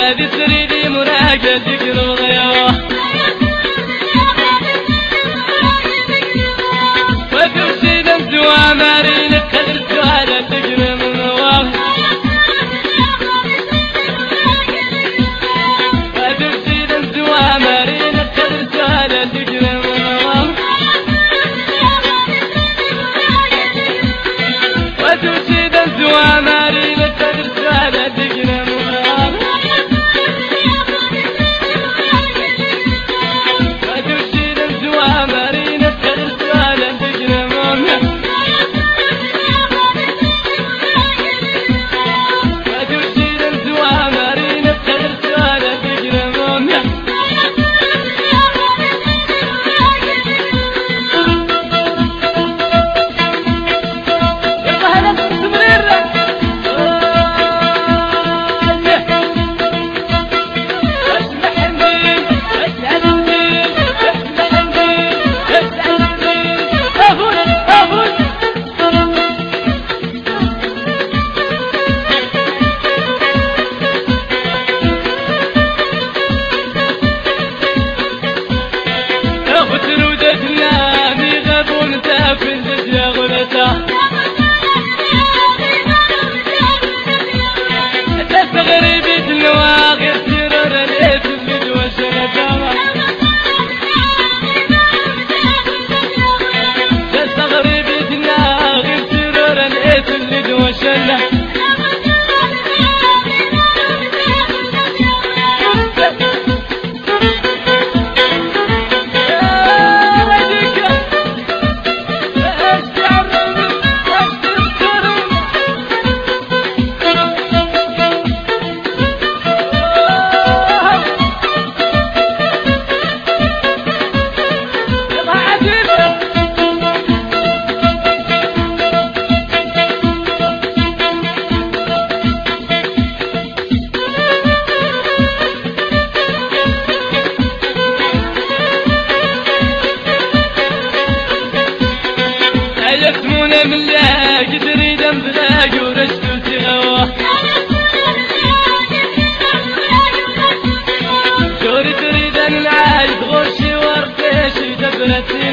هذه تريدي مناقتك الغيوة وتمشي دمت وامارين قدر سؤال تقرم النوام وتمشي دمت وامارين قدر سؤال تقرم النوام وتمشي دمت وامارين قدر سؤال تقرم النوام وتمشي دمت وامارين قدر سؤال تقرم يسمون من لاك تريد املاك ورشد وتغوى جوري تريد ان العايد غرشي ورقيشي دبرتي